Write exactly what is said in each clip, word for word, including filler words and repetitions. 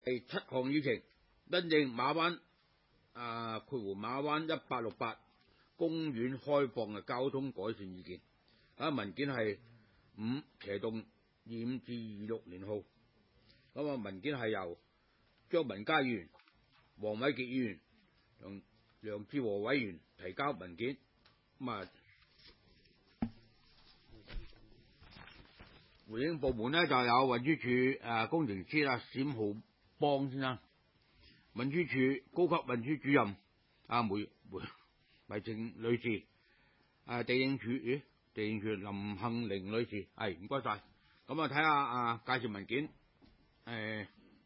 第七項議程，因應馬灣啊括弧馬灣一八六八公園開放嘅交通改善意見。啊文件係五斜洞二五至二六年號。咁啊文件係由張文嘉議員、黃偉傑議員、梁梁志和委員提交文件。咁啊回應部門呢就有運輸署誒工程師啊冼浩邦先生，運輸署高級運輸主任啊梅梅梅靜女士，誒地政署咦地政署林杏玲女士，係唔該晒。咁啊睇下啊介紹文件，誒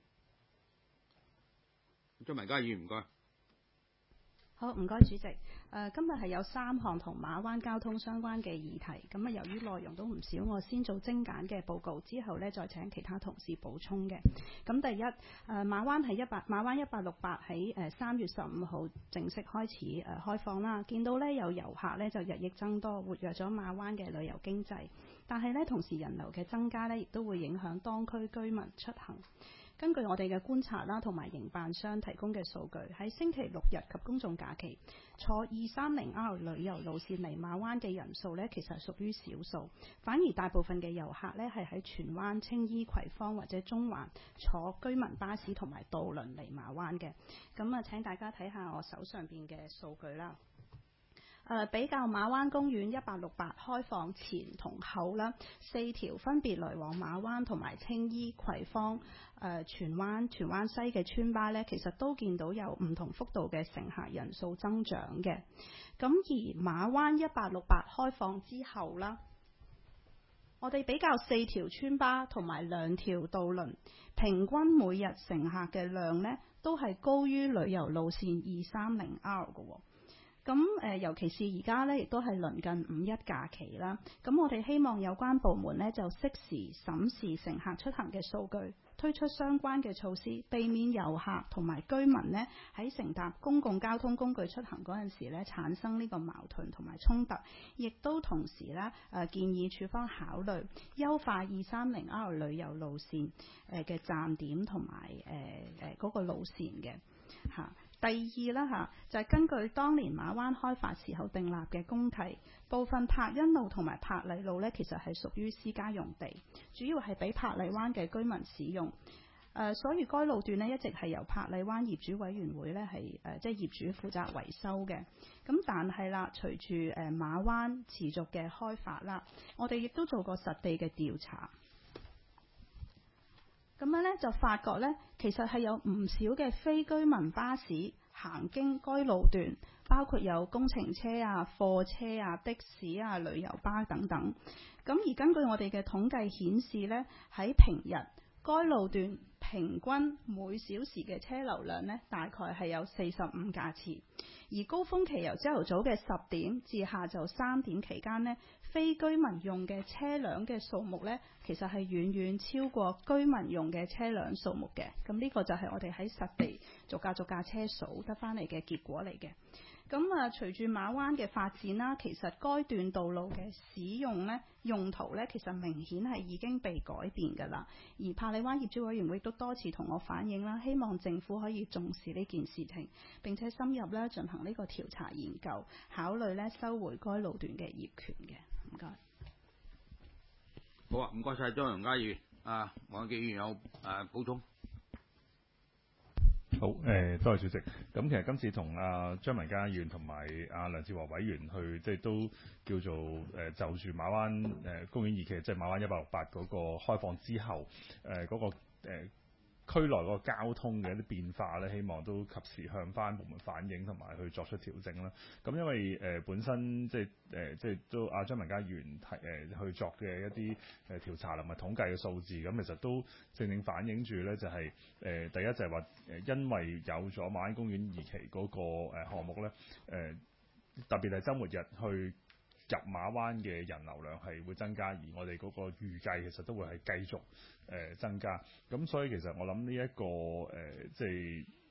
張文嘉議員唔該。 好，唔該主席。誒、呃，今日係有三項同馬灣交通相關嘅議題，咁啊由於內容都唔少，我先做精簡嘅報告，之後呢再請其他同事補充嘅。咁第一，誒、呃、馬灣係一八馬灣一八六八喺誒三月十五號正式開始誒、呃、開放啦，見到呢有遊客呢就日益增多，活躍咗馬灣嘅旅遊經濟。但係呢同時人流嘅增加呢，亦都會影響當區居民出行。根據我哋嘅觀察啦，同埋營辦商提供嘅數據，喺星期六日及公眾假期坐二三零 R 旅遊路線嚟馬灣嘅人數呢，其實係屬於少數，反而大部分嘅遊客呢係喺荃灣、青衣、葵芳或者中環坐居民巴士同埋渡輪嚟馬灣嘅。咁啊，請大家睇下我手上邊嘅數據啦。誒、呃、比較馬灣公園一八六八開放前同後啦，四條分別來往馬灣同埋青衣、葵芳、誒、呃、荃灣、荃灣西嘅村巴呢，其實都見到有唔同幅度嘅乘客人數增長嘅。咁而馬灣一八六八開放之後啦，我哋比較四條村巴同埋兩條渡輪，平均每日乘客嘅量呢，都係高於旅遊路線二三零 R 嘅喎。咁誒、呃，尤其是而家咧，亦都係鄰近五一假期啦。咁我哋希望有關部門咧，就適時審視乘客出行嘅數據，推出相關嘅措施，避免遊客同埋居民呢喺乘搭公共交通工具出行嗰陣時咧，產生呢個矛盾同埋衝突。亦都同時咧，誒、呃、建議處方考慮優化二三零 R 旅遊路線誒嘅站點同埋誒誒嗰個路線嘅嚇。第二啦嚇，就係、是、根據當年馬灣開發時候訂立嘅公契，部分柏恩路同埋柏麗路呢，其實係屬於私家用地，主要係俾柏麗灣嘅居民使用。誒、呃，所以該路段呢，一直係由柏麗灣業主委員會呢係誒即係業主負責維修嘅。咁但係啦，隨住誒馬灣持續嘅開發啦，我哋亦都做過實地嘅調查。咁樣咧就發覺咧，其實係有唔少嘅非居民巴士行經該路段，包括有工程車啊、貨車啊、的士啊、旅遊巴等等。咁而根據我哋嘅統計顯示咧，喺平日該路段平均每小時嘅車流量呢，大概係有四十五架次。而高峰期由朝頭早嘅十點至下晝三點期間呢，非居民用嘅車輛嘅數目呢，其實係遠遠超過居民用嘅車輛數目嘅。咁呢個就係我哋喺實地逐架逐架車數得翻嚟嘅結果嚟嘅。咁啊，隨住馬灣嘅發展啦，其實該段道路嘅使用呢，用途呢，其實明顯係已經被改變㗎啦。而柏麗灣業主委員會都多次同我反映啦，希望政府可以重視呢件事情，並且深入咧進行呢個調查研究，考慮咧收回該路段嘅業權嘅。唔該。 好啊，唔該晒張楊嘉議員。啊，黃記議員有誒、啊、補充。 好，誒、呃，多謝主席。咁其實今次同阿張文嘉議員同埋阿梁志和委員去，即係都叫做誒、呃、就住馬灣誒、呃、公園二期，即係馬灣一八六八嗰個開放之後，誒、呃、嗰、那個誒、呃、區內嗰個交通嘅一啲變化咧，希望都及時向翻部門反映，同埋去作出調整啦。咁因為誒、呃、本身即係誒即係都阿張文嘉議員提誒、呃、去作嘅一啲誒調查同埋統計嘅數字，咁其實都正正反映住咧，就係、是、誒、呃、第一就係話誒因為有咗馬灣公園二期嗰個誒項目咧，誒、呃、特別係週末日去入馬灣嘅人流量係會增加，而我哋嗰個預計其實都會係繼續誒、呃、增加。咁所以其實我諗呢一個誒即係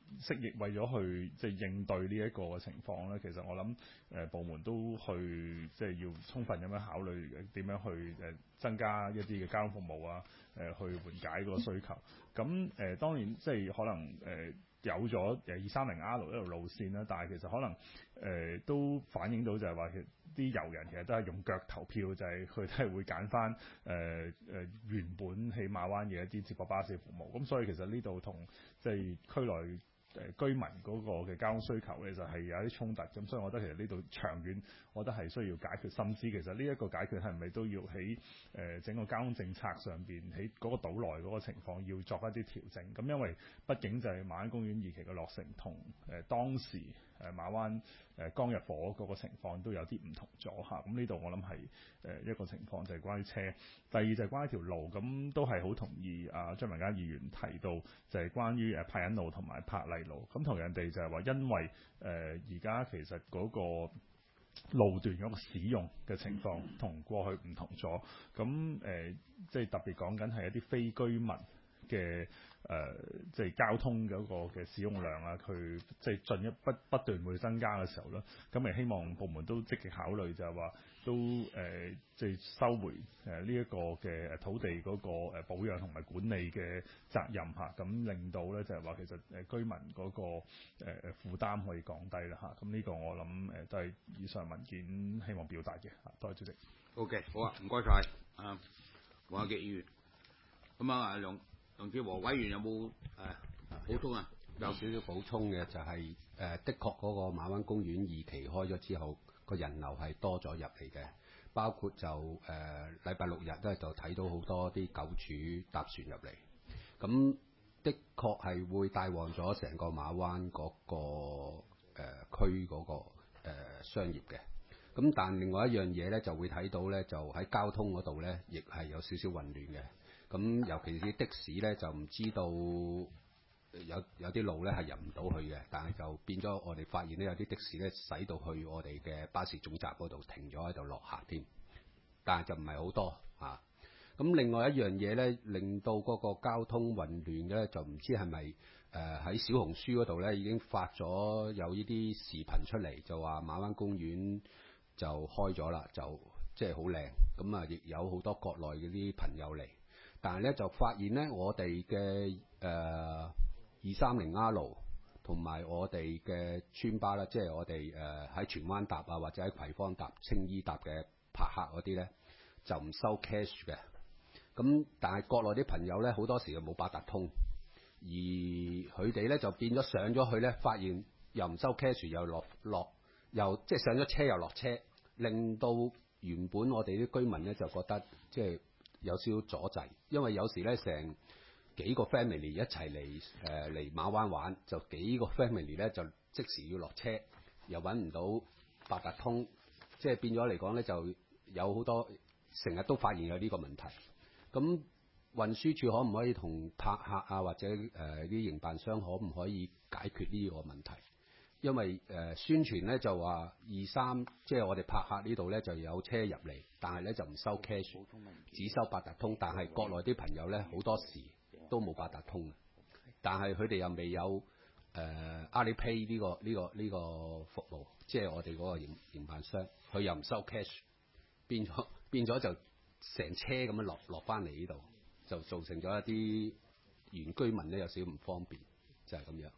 蜥蜴為咗去即係應對呢一個嘅情況咧，其實我諗誒、呃、部門都去即係要充分咁樣考慮點樣去誒、呃、增加一啲嘅交通服務啊，誒、呃、去緩解嗰個需求。咁誒、呃、當然即係可能誒。呃有咗誒二三零 R 一條路線啦，但係其實可能誒、呃、都反映到就係話，其實啲遊人其實都係用腳投票，就係佢都係會揀翻誒誒原本喺馬灣嘅一啲接駁巴士服務。咁所以其實呢度同即係區內誒居民嗰個嘅交通需求其實係有啲衝突。咁所以我覺得其實呢度長遠，我覺得係需要解決。甚至其實呢一個解決係咪都要喺誒、呃、整個交通政策上邊，喺嗰個島內嗰個情況要作一啲調整。咁因為畢竟就係馬灣公園二期嘅落成同誒、呃、當時誒、呃、馬灣誒江日火嗰個情況都有啲唔同咗嚇。咁呢度我諗係誒一個情況，就係關於車。第二就係關於條路，咁都係好同意啊張文嘉議員提到，就係關於誒柏欣路同埋柏麗路。咁同樣地就係話，因為誒而家其實嗰個路段嗰個使用嘅情況同過去唔同咗。咁誒即係特別講緊係一啲非居民嘅。誒、呃，即係交通嗰個嘅使用量啊，佢即係進一步不斷會增加嘅時候咧，咁咪希望部門都積極考慮，就係話都誒、呃，即係收回誒呢一個嘅土地嗰個誒保養同埋管理嘅責任嚇，咁令到咧就係話其實誒居民嗰個誒誒負擔可以降低啦嚇，咁呢個我諗誒都係以上文件希望表達嘅嚇，多謝主席。 OK， 好啊，唔該晒啊，黃亞傑議員。咁啊，梁梁志和委員有冇誒補充啊？ 有少少補充嘅就係、是、誒、呃，的確嗰個馬灣公園二期開咗之後，個人流係多咗入嚟嘅，包括就誒禮拜六日咧就睇到好多啲狗主搭船入嚟，咁的確係會帶旺咗成個馬灣嗰、那個誒、呃、區嗰、那個、呃、商業嘅。咁但另外一樣嘢咧就會睇到咧，就喺交通嗰度咧，亦係有少少混亂嘅。咁尤其是的士咧，就唔知道有有啲路咧係入唔到去嘅，但係就變咗我哋發現咧，有啲的士咧駛到去我哋嘅巴士總站嗰度停咗喺度落客添，但係就唔係好多嚇。咁、啊、另外一樣嘢咧，令到嗰個交通混亂咧，就唔知係咪誒喺小紅書嗰度咧已經發咗有呢啲視頻出嚟，就話馬灣公園就開咗啦，就即係好靚。咁啊，亦有好多國內嗰啲朋友嚟。但係咧就發現咧，我哋嘅誒二三零 R 路同埋我哋嘅村巴啦，即係我哋誒喺荃灣搭啊，或者喺葵芳搭、青衣搭嘅泊客嗰啲咧，就唔收 cash 嘅。咁但係國內啲朋友咧，好多時又冇八達通，而佢哋咧就變咗上咗去咧，發現又唔收 cash，又落落又即係上咗車又落車，令到原本我哋啲居民咧就覺得即係有少少阻滯，因為有時咧成幾個 family 一齊嚟誒嚟馬灣玩，就幾個 family 咧就即時要落車，又揾唔到八達通，即係變咗嚟講咧就有好多成日都發現有呢個問題。咁運輸署可唔可以同泊客啊或者誒啲、呃、營辦商可唔可以解決呢個問題？因為誒、呃、宣傳咧就話二三，即係我哋泊客呢度咧就有車入嚟，但係咧就唔收 cash，只收八達通。但係國內啲朋友咧好多時都冇八達通，但係佢哋又未有誒、呃、Alipay 呢、呢個呢、呢個呢、呢個服務，即係我哋嗰個營營辦商，佢又唔收 cash，變咗變咗就成車咁樣落落翻嚟呢度，就造成咗一啲原居民咧有少少唔方便，就係、是、咁樣。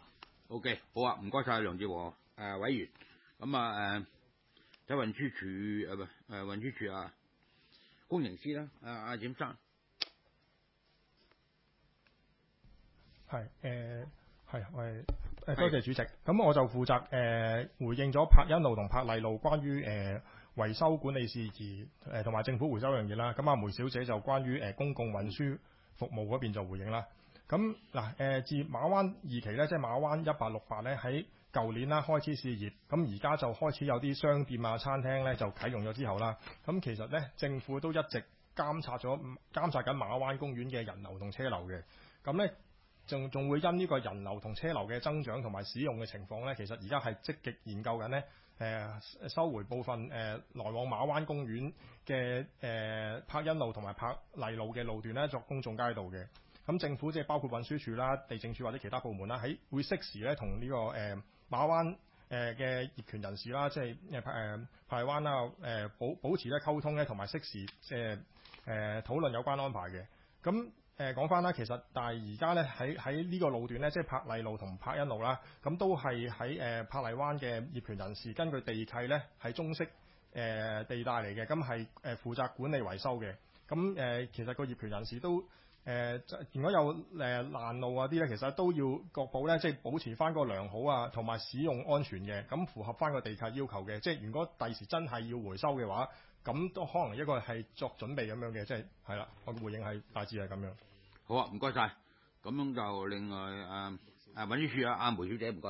O.K. 好啊，唔該晒梁志和誒、呃、委員。咁啊誒，睇運輸署誒唔係誒運輸署啊工程師啦，阿阿詹生。 係誒係係誒多謝主席。咁我就負責誒、呃、回應咗柏欣路同柏麗路關於誒、呃、維修管理事宜誒同埋政府回收樣嘢啦。咁阿梅小姐就關於誒、呃、公共運輸服務嗰邊就回應啦。咁嗱誒，自馬灣二期咧，即係馬灣一八六八咧，喺舊年啦開始試業，咁而家就開始有啲商店啊、餐廳咧就啟用咗之後啦。咁其實咧，政府都一直監察咗監察緊馬灣公園嘅人流同車流嘅。咁咧，仲仲會因呢個人流同車流嘅增長同埋使用嘅情況咧，其實而家係積極研究緊咧，誒、呃、收回部分誒、呃、來往馬灣公園嘅誒柏欣路同埋柏麗路嘅路段咧，作公眾街道嘅。咁咁政府即係包括運輸署啦、地政署或者其他部門啦，喺會適時咧同呢個誒、呃、馬灣誒嘅業權人士啦，即係誒誒排灣啦誒保保持咧溝通咧，同埋適時即係誒討論有關安排嘅。咁誒講翻啦，其實但係而家咧喺喺呢個路段咧，即係柏麗路同柏欣路啦，咁都係喺誒柏麗灣嘅業權人士根據地契咧係中式誒、呃、地帶嚟嘅，咁係誒負責管理維修嘅。咁誒、呃、其實個業權人士都誒、呃，如果有誒爛路啊啲咧，其實都要確保咧，即係保持翻個良好啊，同埋使用安全嘅，咁符合翻個地契要求嘅。即係如果第時真係要回收嘅話，咁都可能一個係作準備咁樣嘅，即係係啦。我嘅回應係大致係咁樣。 好啊，唔該晒。咁樣就另外誒誒運輸署啊，阿梅小姐唔該。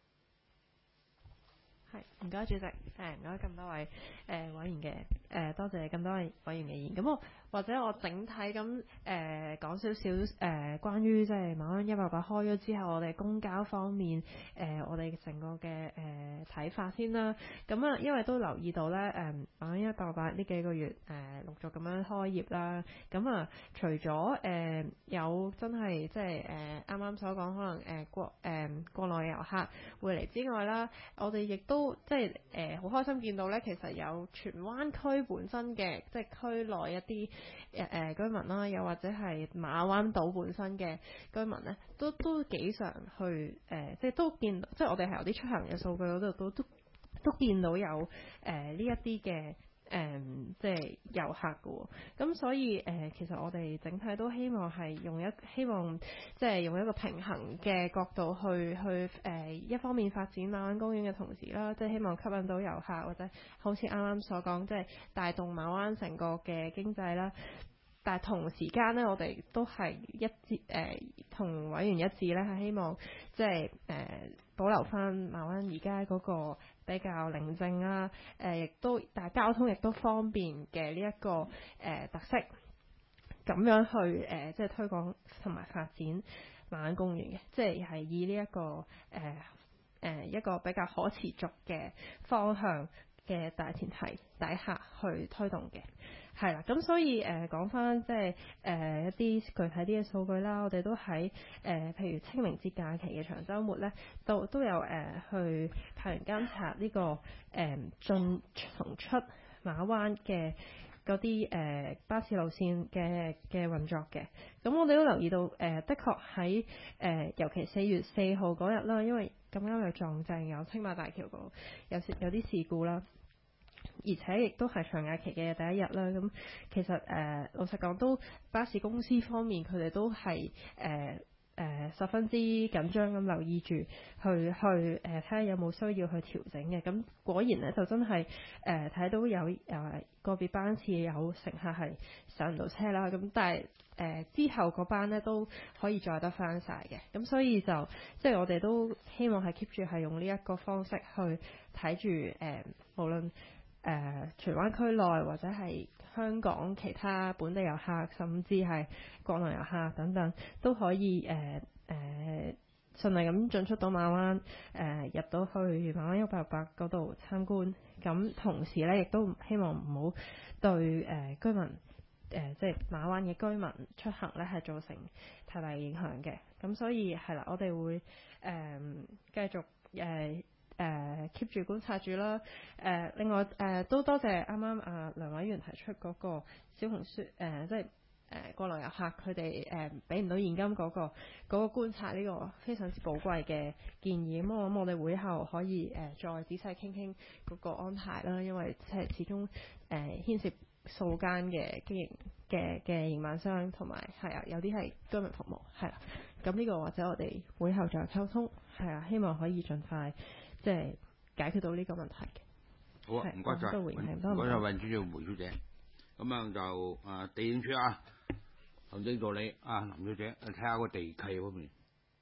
係，唔該主席，誒唔該咁多位誒、呃、委員嘅誒、呃、多謝咁多位委員嘅意見。咁我或者我整體咁誒、呃、講少少誒關於即係馬灣一八八開咗之後，我哋公交方面誒、呃、我哋成個嘅誒睇法先啦。咁啊，因為都留意到咧誒馬灣一八八呢幾個月誒、呃、陸續咁樣開業啦。咁啊，除咗誒、呃、有真係即係誒啱啱所講可能誒、呃、國誒、呃、國內遊客會嚟之外啦，我哋亦都即係誒好開心見到咧，其實有荃灣區本身嘅即係區內一啲誒誒居民啦，又或者係馬灣島本身嘅居民咧，都都幾常去誒、呃，即係都見到，即係我哋係有啲出行嘅數據嗰度都都都見到有誒呢一啲嘅。誒、嗯，即係遊客嘅喎，咁所以誒、呃，其實我哋整體都希望係用一希望，即係用一個平衡嘅角度去去誒、呃，一方面發展馬灣公園嘅同時啦，即係希望吸引到遊客，或者好似啱啱所講，即係帶動馬灣成個嘅經濟啦。但係同時間咧，我哋都係一致誒，同、呃、委員一致咧，係希望即係誒、呃、保留翻馬灣而家嗰個比較寧靜啦，誒、呃、亦都但係交通亦都方便嘅呢一個誒、呃、特色，咁樣去誒、呃、即係推廣同埋發展馬灣公園嘅，即係係以呢、這、一個誒誒、呃呃、一個比較可持續嘅方向嘅大前提底下去推動嘅。係啦，咁所以誒講翻即係誒一啲具體啲嘅數據啦，我哋都喺誒、呃、譬如清明節假期嘅長週末咧，都都有誒、呃、去派員監察呢、這個誒、呃、進同出馬灣嘅嗰啲誒巴士路線嘅嘅運作嘅。咁我哋都留意到誒、呃，的確喺誒、呃、尤其四月四號嗰日啦，因為咁啱又撞正有青馬大橋嗰有有啲事故啦。而且亦都係長假期嘅第一日啦，咁其實誒、呃、老實講，都巴士公司方面佢哋都係誒誒十分之緊張咁留意住，去去誒睇下有冇需要去調整嘅。咁果然咧就真係誒睇到有誒、呃、個別班次有乘客係上唔到車啦，咁但係誒、呃、之後嗰班咧都可以載得翻晒嘅。咁所以就即係我哋都希望係 keep 住係用呢一個方式去睇住誒無論誒、呃，荃灣區內或者係香港其他本地遊客，甚至係國內遊客等等，都可以誒誒、呃呃、順利咁進出到馬灣，誒、呃、入到去馬灣一八八嗰度參觀。咁同時咧，亦都希望唔好對誒、呃、居民誒、呃、即係馬灣嘅居民出行咧係造成太大影響嘅。咁所以係啦，我哋會誒、呃、繼續誒。呃誒 keep 住觀察住啦。誒、呃、另外誒、呃、都多謝啱啱啊梁委員提出嗰個小紅書誒、呃，即係誒、呃、國內遊客佢哋誒俾唔到現金嗰、嗰個嗰、嗰個觀察呢個非常之寶貴嘅建議。咁我諗我哋會後可以誒、呃、再仔細傾傾嗰個安排啦，因為即係始終誒、呃、牽涉數間嘅經營嘅嘅營辦商，同埋係啊有啲係居民服務係啦。咁呢個或者我哋會後再溝通係啊，希望可以盡快。即係解決到呢個問題嘅。 好啊，唔該曬。唔該曬運輸署梅小姐。咁啊就啊地政署啊行政助理啊林小姐，睇下個地契方面。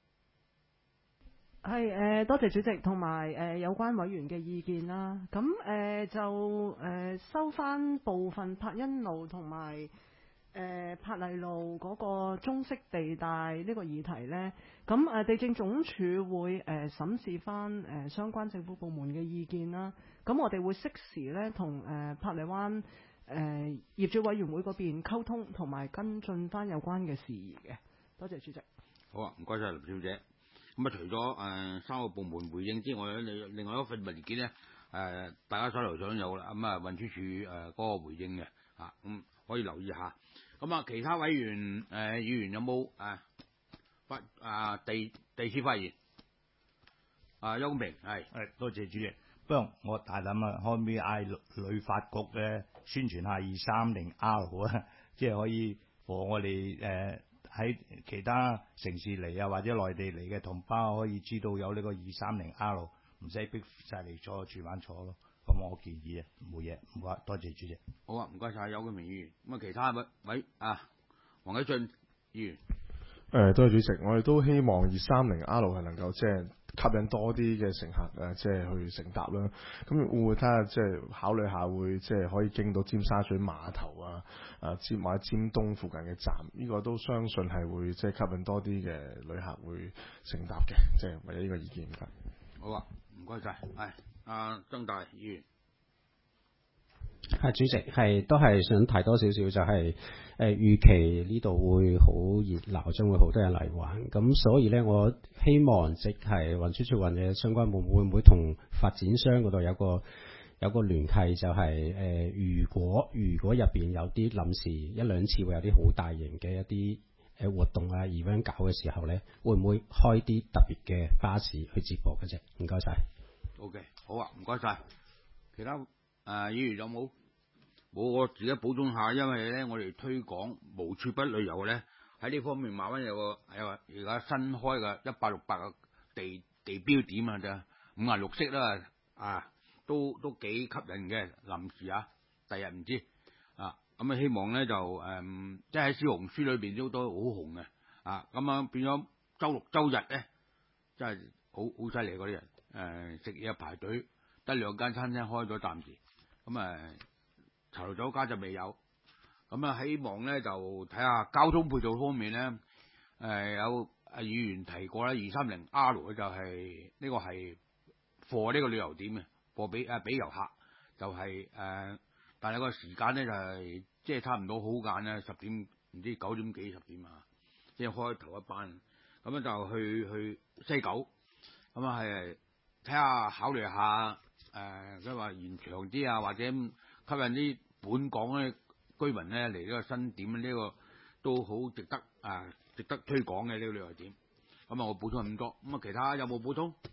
係誒、呃，多謝主席同埋誒有關委員嘅意見啦。咁誒、呃、就誒、呃、收翻部分柏欣路同埋誒柏麗路嗰個中式地帶呢個議題呢，咁誒、呃、地政總署會誒、呃、審視翻誒、呃、相關政府部門嘅意見啦。咁我哋會適時呢同誒柏麗灣誒、呃、業主委員會嗰邊溝通，同埋跟進翻有關嘅事宜嘅。 多謝主席。 好啊，唔該晒林小姐。咁啊，除咗誒、呃、三個部門回應之外咧，另外一份文件咧，誒、呃、大家手頭上有啦，咁啊運輸署誒嗰個回應嘅嚇，咁、啊嗯、可以留意下。咁啊，其他委員誒、呃、議員有冇誒發啊第第次發言？啊，邱公平係係多謝主席。不過我大膽啊，可唔可以嗌旅發局嘅宣傳下二三零 R 啊，即係可以和我哋誒喺其他城市嚟啊，或者內地嚟嘅同胞可以知道有呢個二三零 R，唔使逼晒嚟坐荃灣坐咯。咁我建議啊，冇嘢，唔該，多謝主席。 好啊，唔該晒邱公平議員。咁啊，其他位位啊，黃啟俊議員。 誒，多謝主席，我哋都希望二三零 R 係能夠即係吸引多啲嘅乘客誒，即係去乘搭啦。咁會唔會睇下即係考慮下會即係可以經到尖沙咀碼頭啊、啊尖或者尖東附近嘅站？呢、這個都相信係會即係吸引多啲嘅旅客會乘搭嘅，即係為咗呢個意見㗎。 好啊，唔該晒。係阿曾大議員。 係主席，係都係想提多少少，就係誒預期呢度會好熱鬧，將會好多人嚟玩。咁所以咧，我希望即係運輸署或者相關部門會唔會同發展商嗰度有個有個聯繫，就係、是、誒、呃、如果如果入邊有啲臨時一兩次會有啲好大型嘅一啲誒活動啊 event 搞嘅時候咧，會唔會開啲特別嘅巴士去接駁嘅啫？唔該晒。 OK， 好啊，唔該晒。其他誒、呃、議員有冇？冇，我自己補充下，因為咧，我哋推廣無處不旅遊咧，喺呢方面馬灣有個有個而家新開嘅一八六八嘅地地標點啊，就五顏六色啦，啊，都都幾吸引嘅。臨時啊，第日唔知啊，咁啊希望咧就誒、嗯，即係喺小紅書裏邊都都好紅嘅啊，咁啊變咗周六周日咧，真係好好犀利嗰啲人誒食嘢排隊，得兩間餐廳開咗暫時，咁啊。茶樓酒家就未有，咁啊希望咧就睇下交通配套方面咧，誒、呃、有啊議員提過啦，二三零 R 嘅就係、是、呢、這個係貨呢個旅遊點嘅，貨俾啊俾遊客就係、是、誒、呃，但係個時間咧就係即係差唔多好晏啦，十點唔知九點幾十點啊，即、就、係、是、開頭一班，咁樣就去去西九，咁啊係睇下考慮下誒，即係話延長啲啊，或者。吸引啲本港嘅居民咧嚟呢個新點，呢、這個都好值得啊，值得推廣嘅呢個旅遊點。咁啊，我補充咁多。咁啊，其他有冇補充？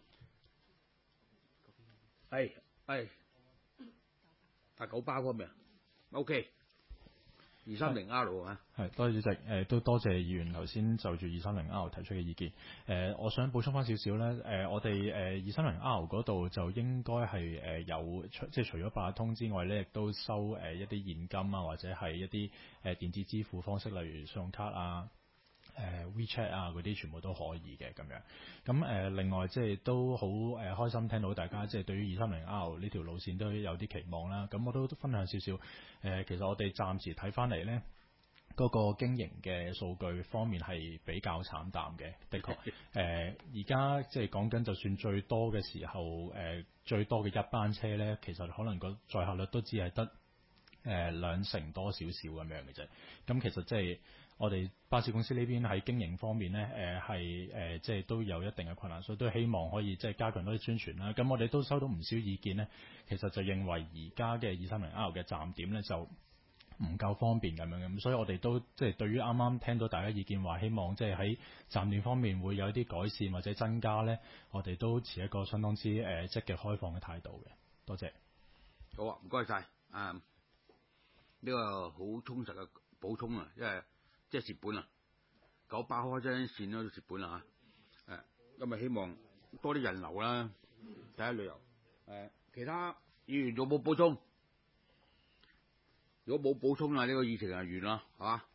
係係，大九巴方面 ，OK。二三零 R 啊， 係多謝主席，誒、呃、都多謝議員頭先就住二三零 R 提出嘅意見。誒、呃，我想補充翻少少咧，誒、呃，我哋誒二三零 R 嗰度就應該係誒有，即係除咗八達通之外咧，亦都收誒、呃、一啲現金啊，或者係一啲誒、呃、電子支付方式，例如信用卡啊。誒、呃、WeChat 啊嗰啲全部都可以嘅咁樣，咁誒、呃、另外即係都好誒、呃、開心聽到大家即係對於二三零 R 呢條路線都有啲期望啦。咁我都分享少少誒、呃，其實我哋暫時睇翻嚟咧，嗰、那個經營嘅數據方面係比較慘淡嘅，的確誒而家即係講緊就算最多嘅時候誒、呃、最多嘅一班車咧，其實可能個載客率都只係得誒兩成多少少咁樣嘅啫。咁其實即係。我哋巴士公司呢邊喺經營方面咧，誒係誒即係都有一定嘅困難，所以都希望可以即係加強多啲宣傳啦。咁我哋都收到唔少意見咧，其實就認為而家嘅二三零 R 嘅站點咧就唔夠方便咁樣嘅，咁所以我哋都即係對於啱啱聽到大家意見話，希望即係喺站點方面會有一啲改善或者增加咧，我哋都持一個相當之誒積極開放嘅態度嘅。多謝。 好啊，唔該晒。啊，呢、這個好充實嘅補充啊，因為。即係蝕本啊！九巴開張線都蝕本啦嚇，誒咁啊希望多啲人流啦，睇下旅遊。誒其他議員有冇補充？如果冇補充啊，呢、這個議程就完啦，係嘛？